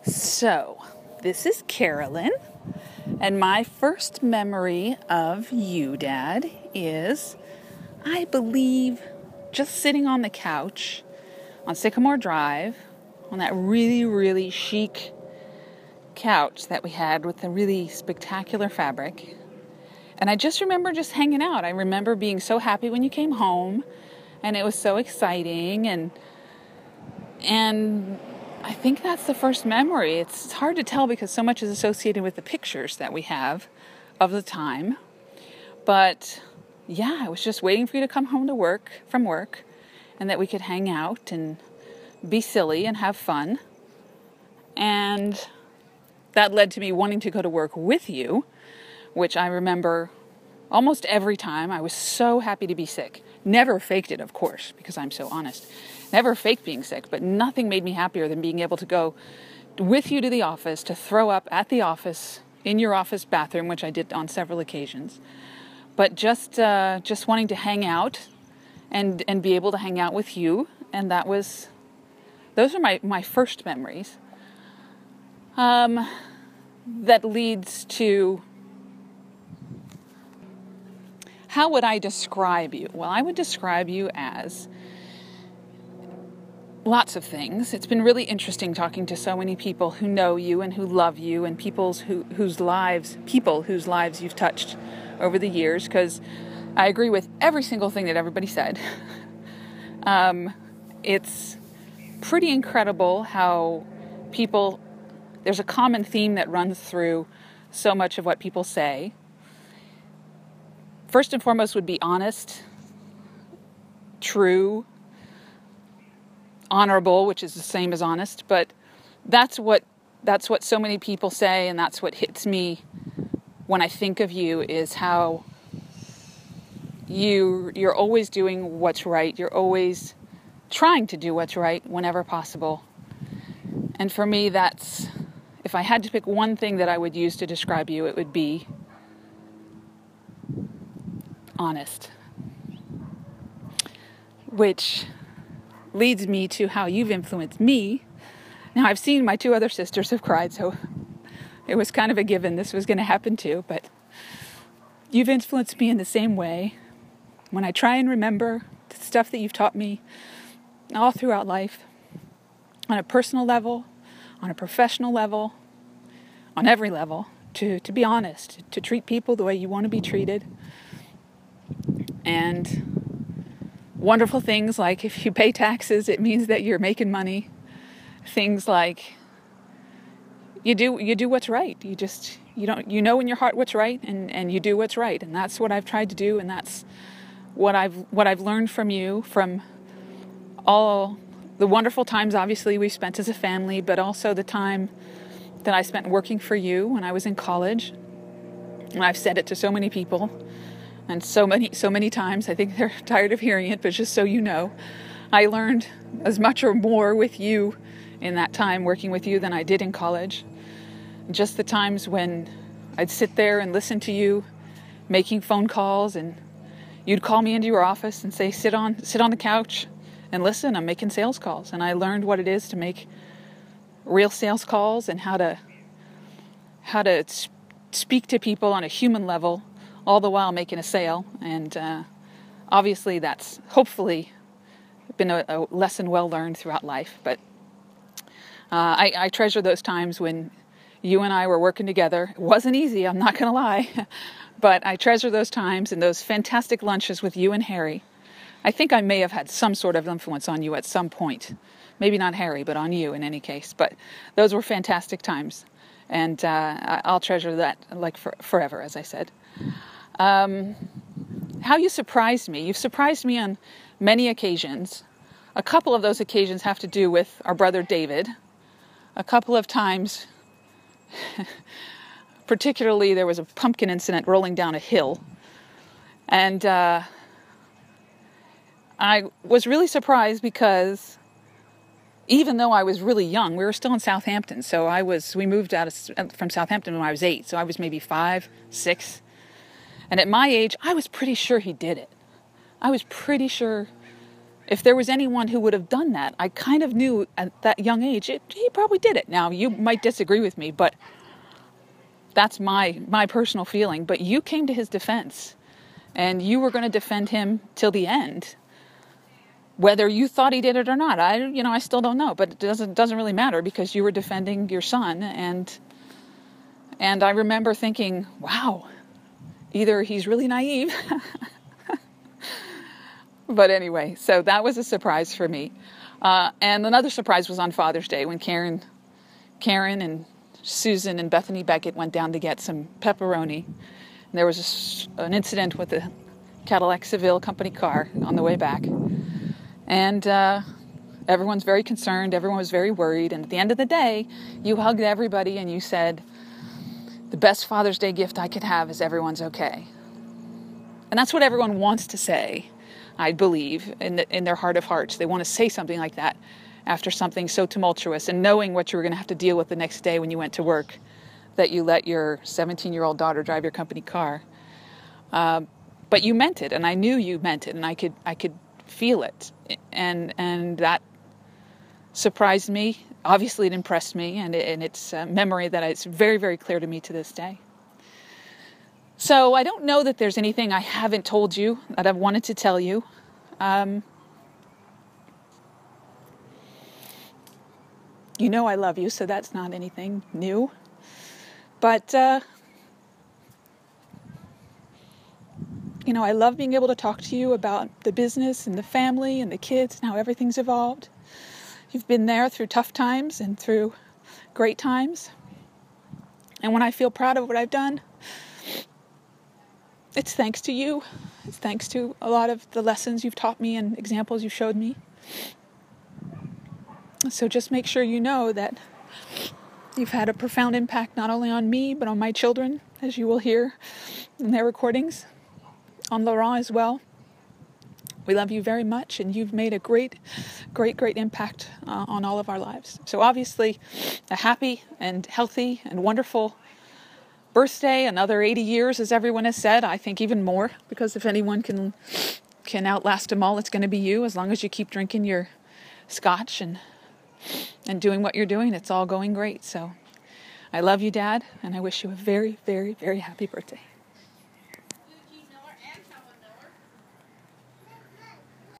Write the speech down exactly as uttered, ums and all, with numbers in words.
So, this is Carolyn, and my first memory of you, Dad, is, I believe, just sitting on the couch on Sycamore Drive, on that really, really chic couch that we had with the really spectacular fabric. And I just remember just hanging out. I remember being so happy when you came home, and it was so exciting, and and I think that's the first memory. It's hard to tell because so much is associated with the pictures that we have of the time. But yeah, I was just waiting for you to come home to work, from work, and that we could hang out and be silly and have fun. And that led to me wanting to go to work with you, which I remember almost every time. I was so happy to be sick. Never faked it, of course, because I'm so honest. Never faked being sick, but nothing made me happier than being able to go with you to the office, to throw up at the office, in your office bathroom, which I did on several occasions. But just uh, just wanting to hang out and and be able to hang out with you. And that was, those are my, my first memories. Um, that leads to, how would I describe you? Well, I would describe you as lots of things. It's been really interesting talking to so many people who know you and who love you, and people's who whose lives, people whose lives you've touched over the years, because I agree with every single thing that everybody said. um, it's pretty incredible how people, there's a common theme that runs through so much of what people say. First and foremost would be honest, true, honorable, which is the same as honest, but that's what that's what so many people say, and that's what hits me when I think of you, is how you you're always doing what's right. You're always trying to do what's right whenever possible. And for me, that's, if I had to pick one thing that I would use to describe you, it would be honest. Which leads me to how you've influenced me. Now, I've seen my two other sisters have cried, so it was kind of a given this was going to happen too, but you've influenced me in the same way. When I try and remember the stuff that you've taught me all throughout life, on a personal level, on a professional level, on every level, to, to be honest, to treat people the way you want to be treated. And wonderful things like, if you pay taxes, it means that you're making money. Things like you do you do what's right. You just you don't you know in your heart what's right, and, and you do what's right. And that's what I've tried to do, and that's what I've what I've learned from you, from all the wonderful times obviously we've spent as a family, but also the time that I spent working for you when I was in college. And I've said it to so many people. And so many, so many times, I think they're tired of hearing it, but just so you know, I learned as much or more with you in that time working with you than I did in college. Just the times when I'd sit there and listen to you making phone calls, and you'd call me into your office and say, sit on, sit on the couch and listen, I'm making sales calls. And I learned what it is to make real sales calls, and how to, how to speak to people on a human level, all the while making a sale. And uh, obviously that's hopefully been a, a lesson well learned throughout life. But uh, I, I treasure those times when you and I were working together. It wasn't easy, I'm not going to lie. But I treasure those times and those fantastic lunches with you and Harry. I think I may have had some sort of influence on you at some point. Maybe not Harry, but on you in any case. But those were fantastic times. And uh, I'll treasure that like for, forever, as I said. Um, how you surprised me. You've surprised me on many occasions. A couple of those occasions have to do with our brother David. A couple of times, particularly, there was a pumpkin incident rolling down a hill. And uh, I was really surprised because even though I was really young, we were still in Southampton. So I was, we moved out of, from Southampton when I was eight. So I was maybe five, six. And at my age, I was pretty sure he did it. I was pretty sure if there was anyone who would have done that, I kind of knew at that young age, it, he probably did it. Now, you might disagree with me, but that's my my personal feeling. But you came to his defense, and you were going to defend him till the end. Whether you thought he did it or not, I you know I still don't know. But it doesn't doesn't really matter, because you were defending your son, and and I remember thinking, wow, either he's really naive. But anyway, so that was a surprise for me. Uh, and another surprise was on Father's Day, when Karen, Karen and Susan and Bethany Beckett went down to get some pepperoni. And there was a, an incident with the Cadillac Seville company car on the way back. And uh, everyone's very concerned. Everyone was very worried. And at the end of the day, you hugged everybody and you said, the best Father's Day gift I could have is everyone's okay. And that's what everyone wants to say, I believe, in the, in their heart of hearts. They want to say something like that after something so tumultuous, and knowing what you were going to have to deal with the next day when you went to work, that you let your seventeen-year-old daughter drive your company car. Uh, but you meant it, and I knew you meant it, and I could I could feel it, and and that surprised me. Obviously, it impressed me, and, it, and it's a memory that it's very, very clear to me to this day. So I don't know that there's anything I haven't told you that I've wanted to tell you. Um, you know I love you, so that's not anything new. But, uh, you know, I love being able to talk to you about the business and the family and the kids and how everything's evolved. You've been there through tough times and through great times. And when I feel proud of what I've done, it's thanks to you. It's thanks to a lot of the lessons you've taught me and examples you've showed me. So just make sure you know that you've had a profound impact not only on me, but on my children, as you will hear in their recordings, on Laurent as well. We love you very much, and you've made a great, great, great impact uh, on all of our lives. So obviously, a happy and healthy and wonderful birthday, another eighty years, as everyone has said. I think even more, because if anyone can can outlast them all, it's going to be you. As long as you keep drinking your scotch and and doing what you're doing, it's all going great. So I love you, Dad, and I wish you a very, very, very happy birthday.